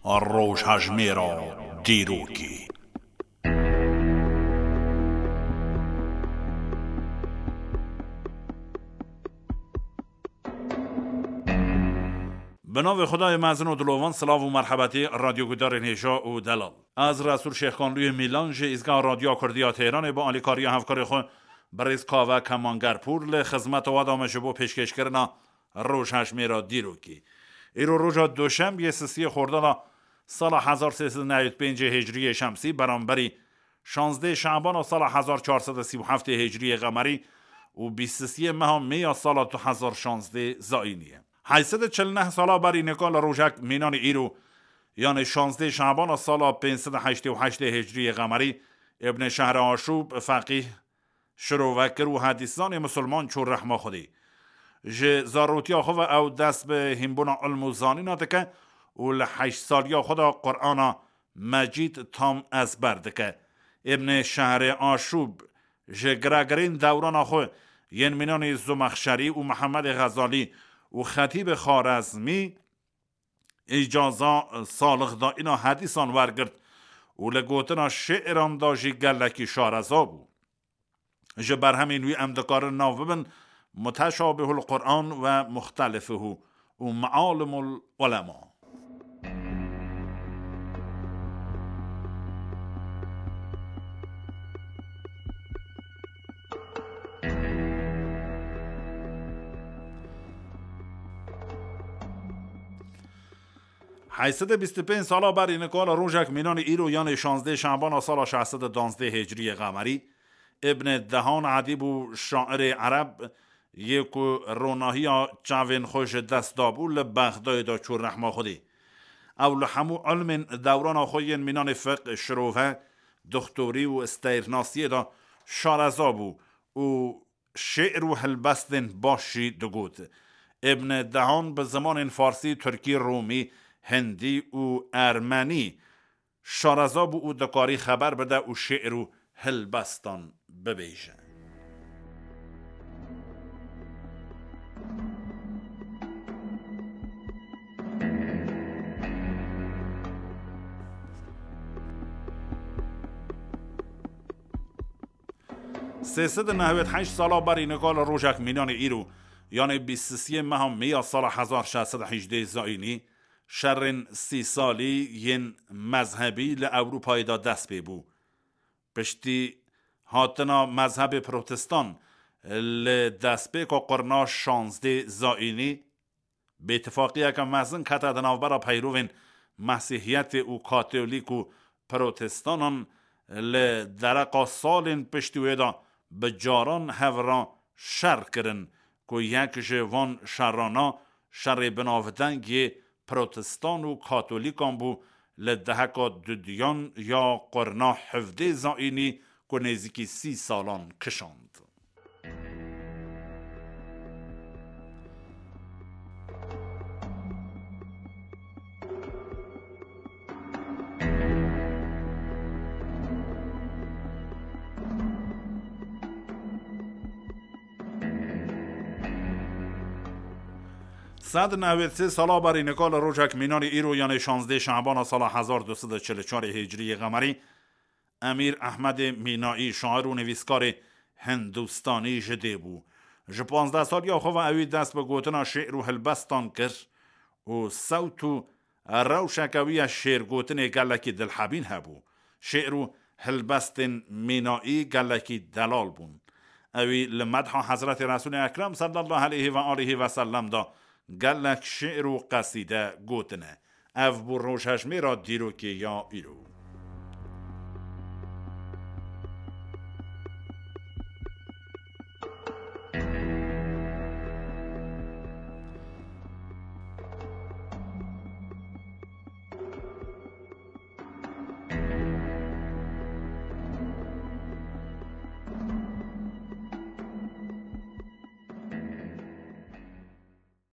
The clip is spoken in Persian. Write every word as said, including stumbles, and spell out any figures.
روژهژمێرە دیروکی. به نام خدای مزن و دلوان. سلام و مرحبتی رادیو گودار نیشا و دلال. از رسول شیخانلوی میلانج ایزگاه رادیو کردیا تهران با آلیکاری همکار خود بریز کاوه کمانگرپور لخدمت و آدامش بو پیشکش کردن روژهژمێرە دیروکی. ایرو روژا دوشنبه سیسی خرداد سال هزار و سیصد و نود و پنج هجری شمسی برانبری شانزده شعبان و سال هزار و چهارصد و سی و هفت هجری قمری و بیست و سه ماه می سال دو هزار و شانزده زائینیه. هشتصد و چهل و نه ساله بری نکال روژک مینان ایرو یعنی شانزده شعبان و سال پانصد و هشتاد و هشت هجری قمری ابن شهر آشوب فقیه شروکر و حدیثان مسلمان چون رحمه خودی ج زاروتی خو او دست به همبون علم زانی ناتکه و لحش سالیا خدا قرآن مجید تام از بردکه ابن شهر آشوب ج گرگرین دوران خو ین مینان زمخشری و محمد غزالی و خطیب خارزمی اجازه سالخ دا اینا حدیثان ورگرد و لگوتنا شعران دا جی گلکی شارزا بو ج بر همین وی امدکار ناوبن متشابه القرآن و مختلفه و معالم العلماء. هشتصد و بیست و پنج ساله بر اینکال روژک مینان ایرو یعنی شانزده شعبان سال ششصد و دوازده هجری قمری ابن دهان ادیب و شاعر عرب یک روناهی چاوین خوش دست دابول بغداد دا چور رحمه خودی اول همو علم دوران خوین مینان فقه شروفه دکتری و استیرناسی دا شارزابو و شعر و هلبستن باشی دگوت. ابن دهان به زمان فارسی، ترکی، رومی، هندی و ارمنی شارزابو و دکاری خبر بده و شعر و هلبستان ببیشه. سیصد و نود و هشت ساله بر اینکال روژک مینان ایرو یعنی بیست و سه ماه می سال هزار و ششصد و هجده زائینی شرن سی سالی ین مذهبی ل اروپای دا دست بیبو پشتی هاتنا مذهب پروتستان ل دست بی که قرنا شانزده زائینی به اتفاقی که مزن کتا دناوبرا پیروین مسیحیت و کاتولیک و پروتستانان ل درقا سالین پشتوی دا به جاران هوران شر کرن که یک جوان شرانا شر بناودنگ پروتستان و کاتولیکان بو لدهکا دودیان یا قرنا حفده زائینی که نزدیکی سی سالان کشاند. صد و نود و سه ساله بر اینکال روژک مینان ایرو یعنی شانزده شعبان سال هزار و دویست و چهل و چهار هجری قمری امیر احمد مینایی شاعر و نویسکار هندوستانی جده بو ج پانزده سال یا خو اوی دست به گوتنا شعر و هلبستان کرد و صوت و روشکوی شعر گوتن گلکی دلحبین هبو شعر و هلبستن مینایی گلکی دلال بون اوی لمدح حضرت رسول اکرم صلی الله علیه و آله و سلم دا گلک شعر و قصیده گوتنه او بو روژهژمێرە دیروکی یا ایرو.